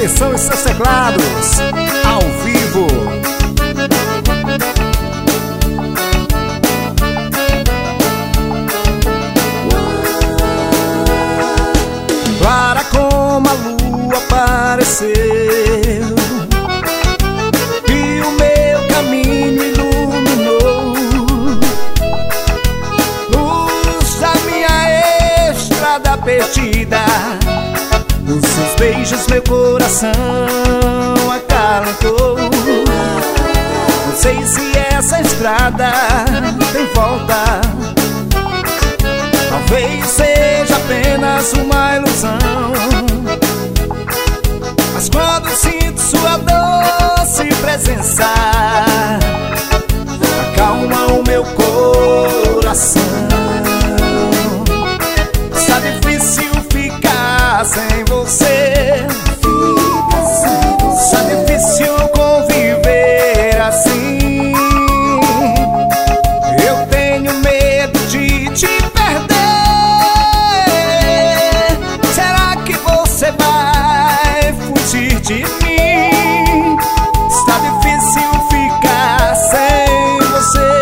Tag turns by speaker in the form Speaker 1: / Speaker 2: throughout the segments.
Speaker 1: Atenção, esses teclados ao vivo. Clara como a lua apareceu e o meu caminho iluminou. Luz da minha estrada perdida, nos seus beijos meu coração acalentou. Não sei se essa estrada tem volta, talvez seja apenas uma ilusão. Mas quando sinto sua doce presença, acalma o meu coração. Está difícil ficar sem você, está difícil conviver assim. Eu tenho medo de te perder. Será que você vai fugir de mim? Está difícil ficar sem você,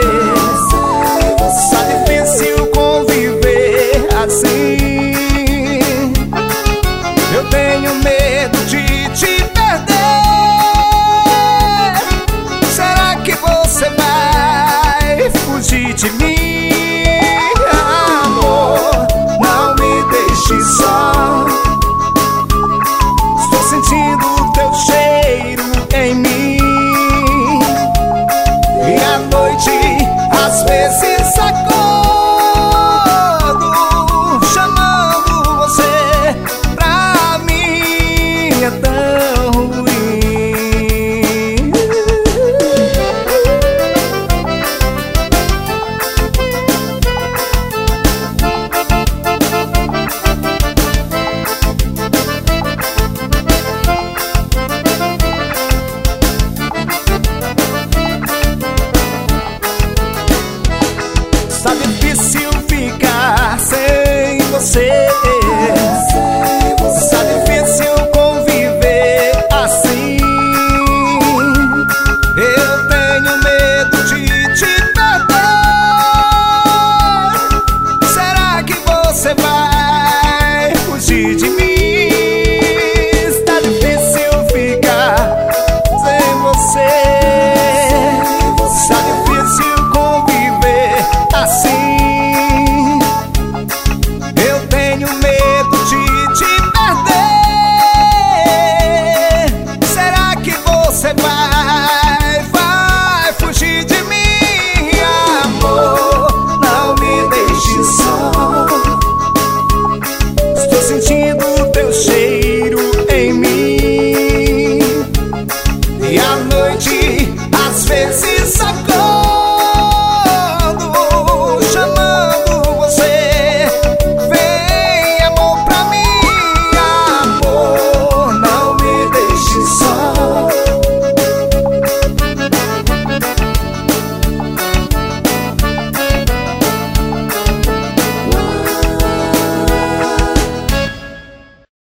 Speaker 1: está difícil conviver assim. Eu tenho medo de te perder. Será que você vai fugir de mim? Amor, não me deixe só. Estou sentindo o teu cheiro em mim. E à noite, às vezes acordo chamando você. Pra mim é tão ruim. Está difícil ficar sem você, está difícil conviver assim. Eu tenho medo de te perder. Será que você vai fugir de mim?